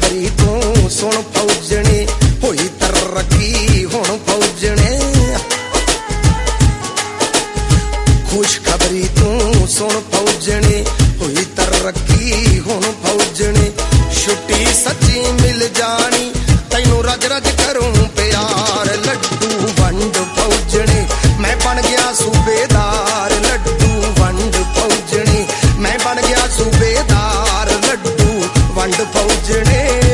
ਖੁਸ਼ਖਬਰੀ ਤੂੰ ਸੁਣ ਫੌਜਣੇ, ਹੋਈ ਤਰੱਕੀ ਹੁਣ ਫੌਜਣੇ। ਖੁਸ਼ਖਬਰੀ ਤੂੰ ਸੁਣ ਫੌਜਣੇ, ਹੋਈ ਤਰੱਕੀ ਹੁਣ ਫੌਜਣੇ। ਛੁੱਟੀ ਸੱਚੀ ਮਿਲ ਜਾਣੀ ਤੈਨੂੰ, ਰਜ ਰਜ ਕਰੂੰ ਪਿਆਰ। ਲੱਡੂ ਵੰਡ ਫੌਜਣੇ, ਮੈਂ ਬਣ ਗਿਆ ਸੂਬੇਦਾਰ। ਲੱਡੂ ਵੰਡ ਫੌਜਣੇ, ਮੈਂ ਬਣ ਗਿਆ ਸੂਬੇਦਾਰ। ਲੱਡੂ ਵੰਡ ਫੌਜਣੇ।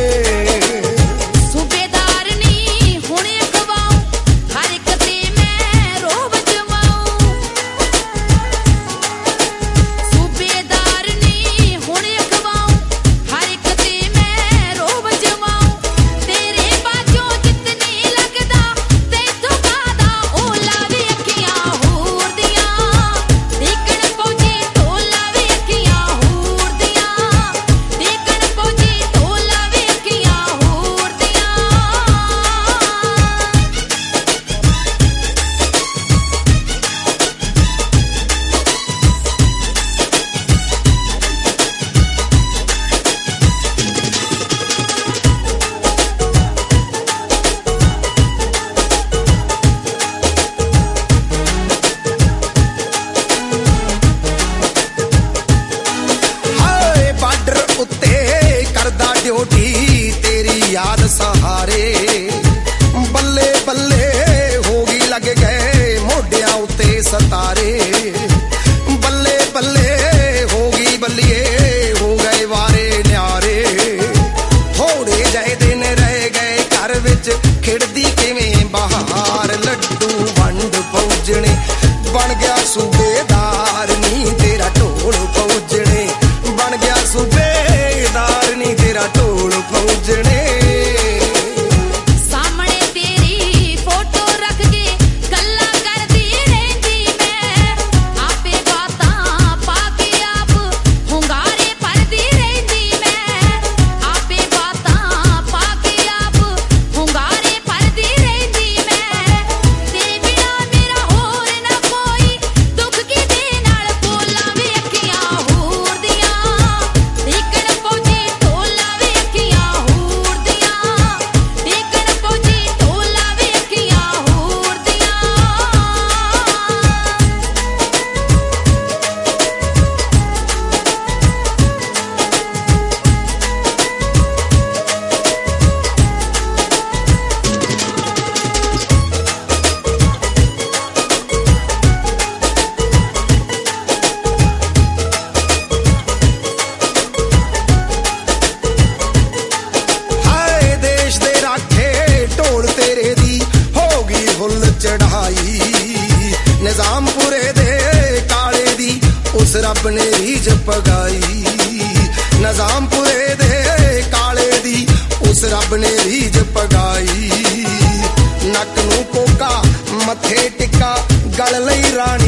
ਤੇਰੀ ਯਾਦ ਸਹਾਰੇ ਬੱਲੇ ਬੱਲੇ ਹੋ ਗਈ, ਲੱਗ ਗਏ ਮੋਢਿਆਂ ਉੱਤੇ ਸਤਾਰੇ। ਬੱਲੇ ਬੱਲੇ ਹੋ ਗਈ ਬੱਲੀਏ, ਹੋ ਗਏ ਵਾਰੇ ਨਿਆਰੇ। ਥੋੜੇ ਜਿਹੇ ਦਿਨ ਰਹਿ ਗਏ ਘਰ ਵਿੱਚ, ਖਿੜਦੀ ਕਿਵੇਂ ਬਹਾਰ। ਲੱਡੂ ਵੰਡ ਫੌਜਣੇ, ਬਣ ਗਿਆ ਸੂਬੇਦਾਰ ਨੀ ਤੇਰਾ ਢੋਲ ਫੌਜਣੇ। ਬਣ ਗਿਆ ਸੂਬੇਦਾਰ ਨੀ ਤੇਰਾ ਢੋਲ ਫੌਜਣੇ। ਸਾਹਮਣੇ ਤੇਰੀ ਫੋਟੋ ਰੱਖ ਕੇ ਗੱਲਾਂ ਕਰਦੀ ਰਹਿੰਦੀ ਮੈਂ, ਆਪੇ ਬਾਤਾਂ ਪਾ ਕੇ ਆਪ ਹੁੰਗਾਰੇ ਭਰਦੀ ਰਹਿੰਦੀ ਮੈਂ। ਆਪੇ ਬਾਤਾਂ ਪਾ ਕੇ ਆਪ ਹੁੰਗਾਰੇ ਭਰਦੀ ਰਹਿੰਦੀ ਮੈਂ। ਤੇਰੇ ਬਿਨਾ ਮੇਰਾ ਹੋਰ ਨਾ ਕੋਈ, ਦੁੱਖ ਕਿਦੇ ਨਾਲ ਬੋਲਾਂ ਵੇ ਅੱਖੀਆਂ ਹੂਰ ਦੀਆਂ। ਦੇਖਣ ਫੌਜੀ ਢੋਲਾਂ ਵੇ ਅੱਖੀਆਂ ਹੂਰ ਦੀਆਂ। ਦੇਖਣ ਫੌਜੀ ਢੋਲਾਂ ਵੇ ਅੱਖੀਆਂ ਹੂਰ ਦੀਆਂ। ਹਾਏ ਦੇਸ਼ ਦੇ ਰਾਖੇ ਢੋਲ ਤੇਰੇ ਦੀ ਹੋ ਗਈ ਹੁੱਲ ਚੜਾਈ। ਨਿਜ਼ਾਮਪੁਰੇ ਦੇ ਕਾਲੇ ਦੀ ਉਸ ਰੱਬ ਨੇ ਰੀਝ ਪਗਾਈ। ਨਿਜ਼ਾਮਪੁਰੇ ਦੇ ਕਾਲੇ ਦੀ ਉਸ ਰੱਬ ਨੇ ਰੀਝ ਪਗਾਈ। ਨੱਕ ਨੂੰ ਕੋਕਾ ਮੱਥੇ ਟਿੱਕਾ ਗਲ ਲਈ ਰਾਣੀ